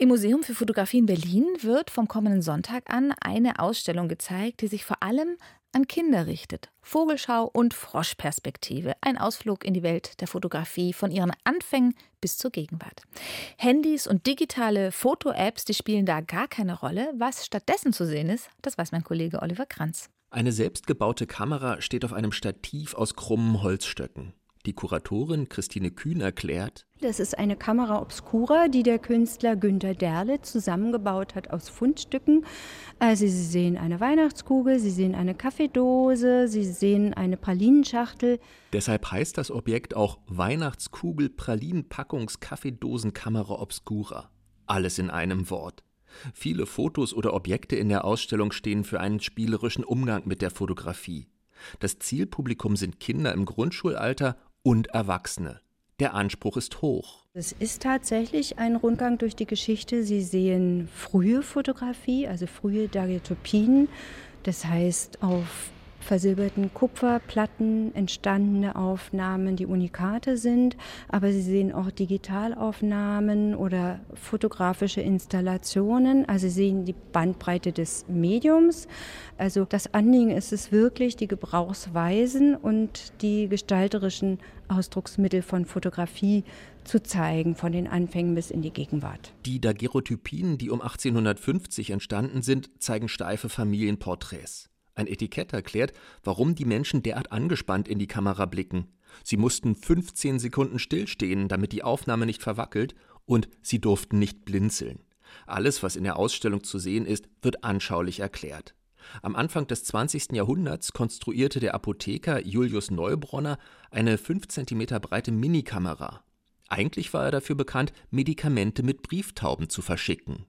Im Museum für Fotografie in Berlin wird vom kommenden Sonntag an eine Ausstellung gezeigt, die sich vor allem an Kinder richtet. Vogelschau und Froschperspektive. Ein Ausflug in die Welt der Fotografie von ihren Anfängen bis zur Gegenwart. Handys und digitale Foto-Apps, die spielen da gar keine Rolle. Was stattdessen zu sehen ist, das weiß mein Kollege Oliver Kranz. Eine selbstgebaute Kamera steht auf einem Stativ aus krummen Holzstöcken. Die Kuratorin Christine Kühn erklärt: Das ist eine Kamera obscura, die der Künstler Günter Derle zusammengebaut hat aus Fundstücken. Also Sie sehen eine Weihnachtskugel, Sie sehen eine Kaffeedose, Sie sehen eine Pralinenschachtel. Deshalb heißt das Objekt auch Weihnachtskugel, Pralinenpackungs, Kaffeedosenkamera obscura. Alles in einem Wort. Viele Fotos oder Objekte in der Ausstellung stehen für einen spielerischen Umgang mit der Fotografie. Das Zielpublikum sind Kinder im Grundschulalter und Erwachsene. Der Anspruch ist hoch. Es ist tatsächlich ein Rundgang durch die Geschichte. Sie sehen frühe Fotografie, also frühe Daguerreotypien. Das heißt, auf versilberten Kupferplatten entstandene Aufnahmen, die Unikate sind. Aber Sie sehen auch Digitalaufnahmen oder fotografische Installationen. Also Sie sehen die Bandbreite des Mediums. Also das Anliegen ist es wirklich, die Gebrauchsweisen und die gestalterischen Ausdrucksmittel von Fotografie zu zeigen, von den Anfängen bis in die Gegenwart. Die Daguerreotypien, die um 1850 entstanden sind, zeigen steife Familienporträts. Ein Etikett erklärt, warum die Menschen derart angespannt in die Kamera blicken. Sie mussten 15 Sekunden stillstehen, damit die Aufnahme nicht verwackelt, und sie durften nicht blinzeln. Alles, was in der Ausstellung zu sehen ist, wird anschaulich erklärt. Am Anfang des 20. Jahrhunderts konstruierte der Apotheker Julius Neubronner eine 5 cm breite Minikamera. Eigentlich war er dafür bekannt, Medikamente mit Brieftauben zu verschicken.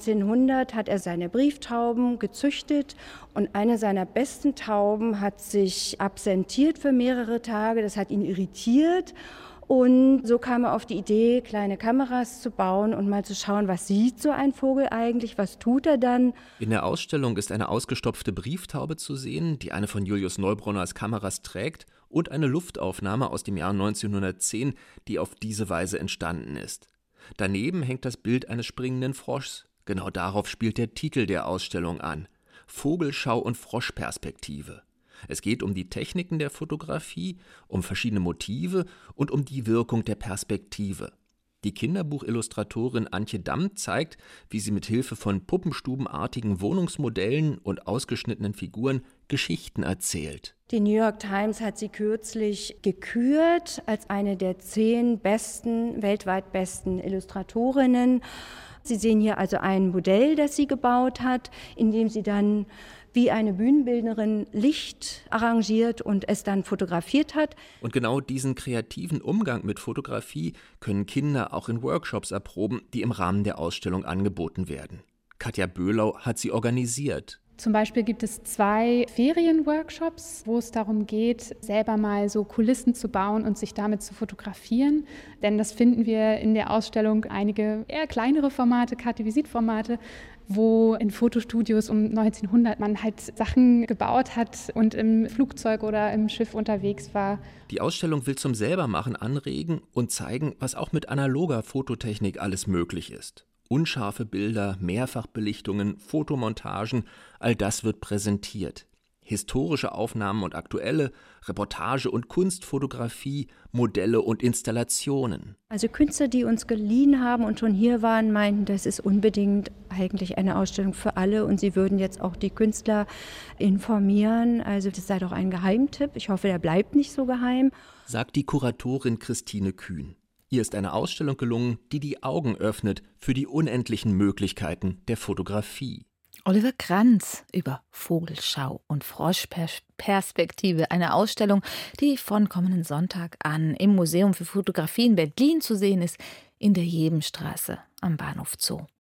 1900 hat er seine Brieftauben gezüchtet und eine seiner besten Tauben hat sich absentiert für mehrere Tage. Das hat ihn irritiert und so kam er auf die Idee, kleine Kameras zu bauen und mal zu schauen, was sieht so ein Vogel eigentlich, was tut er dann. In der Ausstellung ist eine ausgestopfte Brieftaube zu sehen, die eine von Julius Neubronners Kameras trägt, und eine Luftaufnahme aus dem Jahr 1910, die auf diese Weise entstanden ist. Daneben hängt das Bild eines springenden Froschs. Genau darauf spielt der Titel der Ausstellung an: Vogelschau und Froschperspektive. Es geht um die Techniken der Fotografie, um verschiedene Motive und um die Wirkung der Perspektive. Die Kinderbuchillustratorin Antje Damm zeigt, wie sie mit Hilfe von puppenstubenartigen Wohnungsmodellen und ausgeschnittenen Figuren Geschichten erzählt. Die New York Times hat sie kürzlich gekürt als eine der 10 weltweit besten Illustratorinnen. Sie sehen hier also ein Modell, das sie gebaut hat, in dem sie dann wie eine Bühnenbildnerin Licht arrangiert und es dann fotografiert hat. Und genau diesen kreativen Umgang mit Fotografie können Kinder auch in Workshops erproben, die im Rahmen der Ausstellung angeboten werden. Katja Böhlau hat sie organisiert. Zum Beispiel gibt es 2 Ferienworkshops, wo es darum geht, selber mal so Kulissen zu bauen und sich damit zu fotografieren. Denn das finden wir in der Ausstellung einige eher kleinere Formate, Karte-Visit-Formate, wo in Fotostudios um 1900 man halt Sachen gebaut hat und im Flugzeug oder im Schiff unterwegs war. Die Ausstellung will zum Selbermachen anregen und zeigen, was auch mit analoger Fototechnik alles möglich ist. Unscharfe Bilder, Mehrfachbelichtungen, Fotomontagen, all das wird präsentiert. Historische Aufnahmen und aktuelle, Reportage- und Kunstfotografie, Modelle und Installationen. Also Künstler, die uns geliehen haben und schon hier waren, meinten, das ist unbedingt eigentlich eine Ausstellung für alle und sie würden jetzt auch die Künstler informieren. Also das sei doch ein Geheimtipp. Ich hoffe, der bleibt nicht so geheim. Sagt die Kuratorin Christine Kühn. Ihr ist eine Ausstellung gelungen, die die Augen öffnet für die unendlichen Möglichkeiten der Fotografie. Oliver Kranz über Vogelschau und Froschperspektive. Eine Ausstellung, die von kommenden Sonntag an im Museum für Fotografie in Berlin zu sehen ist, in der Jebenstraße am Bahnhof Zoo.